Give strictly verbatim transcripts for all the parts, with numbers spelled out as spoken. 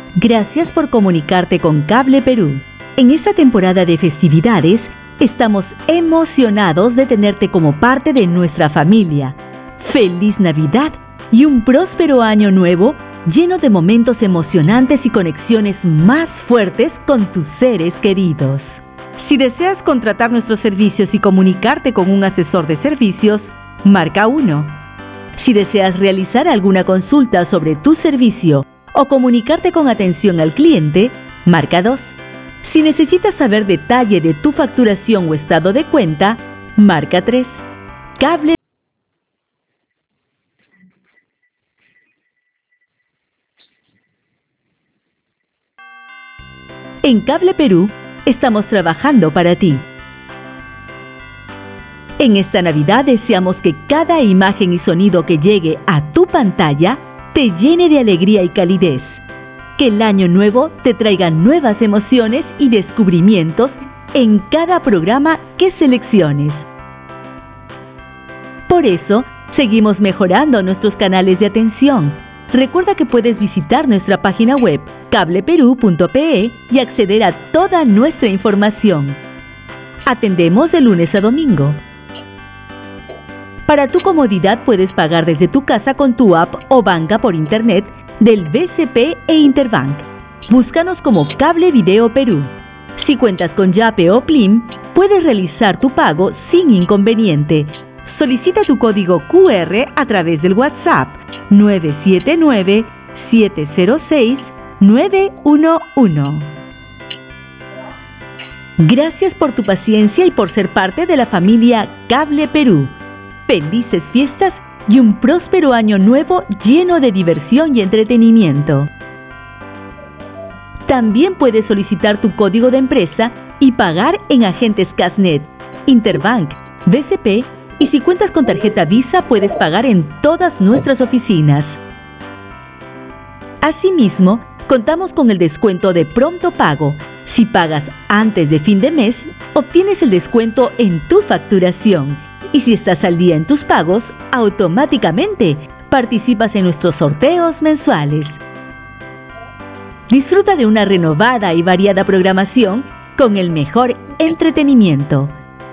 Gracias por comunicarte con Cable Perú. En esta temporada de festividades, estamos emocionados de tenerte como parte de nuestra familia. ¡Feliz Navidad y un próspero año nuevo lleno de momentos emocionantes y conexiones más fuertes con tus seres queridos! Si deseas contratar nuestros servicios y comunicarte con un asesor de servicios, marca uno. Si deseas realizar alguna consulta sobre tu servicio o comunicarte con atención al cliente, marca dos. Si necesitas saber detalle de tu facturación o estado de cuenta, marca tres. Cable En Cable Perú, estamos trabajando para ti. En esta Navidad deseamos que cada imagen y sonido que llegue a tu pantalla te llene de alegría y calidez. Que el año nuevo te traiga nuevas emociones y descubrimientos en cada programa que selecciones. Por eso, seguimos mejorando nuestros canales de atención. Recuerda que puedes visitar nuestra página web cable perú punto pe y acceder a toda nuestra información. Atendemos de lunes a domingo. Para tu comodidad puedes pagar desde tu casa con tu app o banca por internet del B C P e Interbank. Búscanos como Cable Video Perú. Si cuentas con Yape o Plim, puedes realizar tu pago sin inconveniente. Solicita tu código Q R a través del WhatsApp nueve siete nueve, siete cero seis, nueve uno uno. Gracias por tu paciencia y por ser parte de la familia Cable Perú. Felices fiestas y un próspero año nuevo lleno de diversión y entretenimiento. También puedes solicitar tu código de empresa y pagar en agentes Casnet, Interbank, B C P y si cuentas con tarjeta Visa puedes pagar en todas nuestras oficinas. Asimismo, contamos con el descuento de pronto pago. Si pagas antes de fin de mes, obtienes el descuento en tu facturación. Y si estás al día en tus pagos, automáticamente participas en nuestros sorteos mensuales. Disfruta de una renovada y variada programación con el mejor entretenimiento.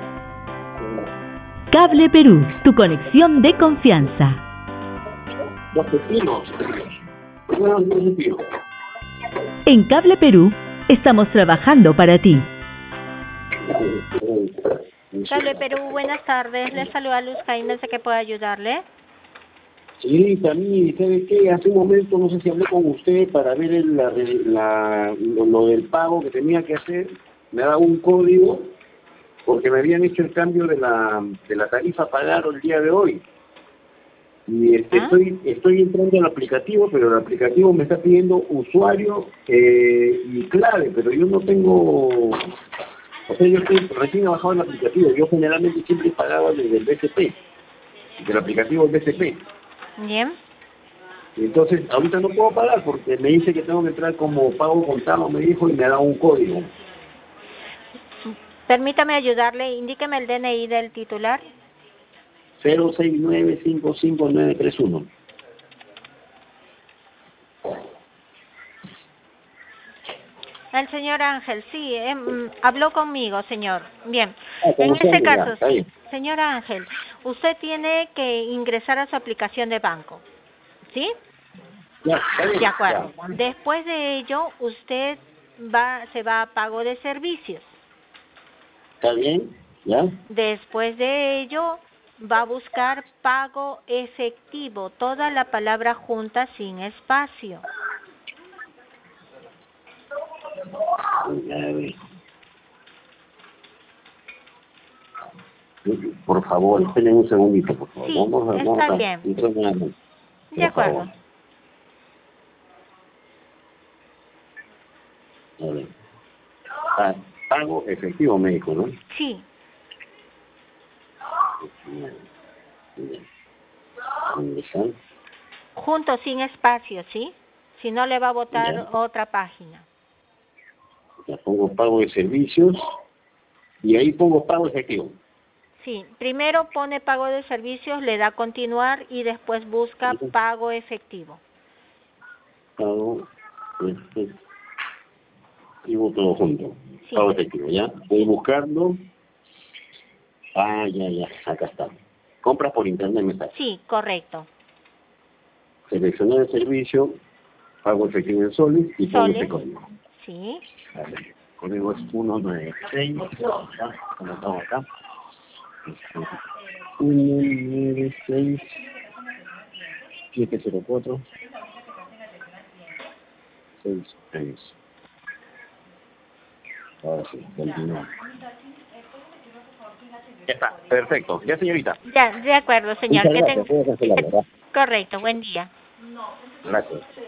Cable Perú, tu conexión de confianza. En Cable Perú, estamos trabajando para ti. Cable Perú, buenas tardes. Le saluda Luz Jaime, ¿de qué puedo ayudarle? Señorita, a mí, ¿sabe qué? Hace un momento, no sé si hablé con usted para ver el, la, la, lo, lo del pago que tenía que hacer. Me ha dado un código porque me habían hecho el cambio de la, de la tarifa a pagar el día de hoy. Y este, ¿Ah? estoy estoy entrando al aplicativo, pero el aplicativo me está pidiendo usuario eh, y clave, pero yo no tengo... O sea, yo estoy recién bajado el aplicativo. Yo generalmente siempre pagaba desde el B C P, del aplicativo del B C P. Bien. Y entonces, ahorita no puedo pagar porque me dice que tengo que entrar como pago contado, me dijo, y me ha dado un código. Permítame ayudarle, indíqueme el D N I del titular. cero seis nueve cinco cinco nueve tres uno. El señor Ángel, sí, eh, habló conmigo, señor. Bien, ah, en este ya, caso, señor Ángel, usted tiene que ingresar a su aplicación de banco, ¿sí? Ya, bien, de acuerdo. Ya. Después de ello, usted va se va a pago de servicios. ¿Está bien? ¿Ya? Después de ello, va a buscar pago efectivo, toda la palabra junta sin espacio. Por favor, esperen un segundito, por favor. Sí, vamos a, está vamos a, bien. Por de acuerdo. A ver. Ah, pago efectivo médico, ¿no? Sí. Junto sin espacio, ¿sí? Si no le va a botar ya. Otra página. Ya pongo pago de servicios y ahí pongo pago efectivo. Sí, primero pone pago de servicios, le da continuar y después busca pago efectivo. Pago Escribo todo junto. Sí. Pago efectivo, ¿ya? Voy buscando. Ah, ya, ya, acá está. Compras por internet me está. Sí, correcto. Seleccionar el servicio, pago efectivo en soles y pongo Soles. este código. Sí. A ver, el código es ciento noventa y seis, acá, como estamos acá. ciento noventa y seis, setecientos cuatro, sesenta y seis. Ahora sí, continúa. Ya está, perfecto. Ya, señorita. Ya, de acuerdo, señor. Muchas Que gracias. ten- Puedo cancelar, ¿verdad? Correcto, buen día. Gracias.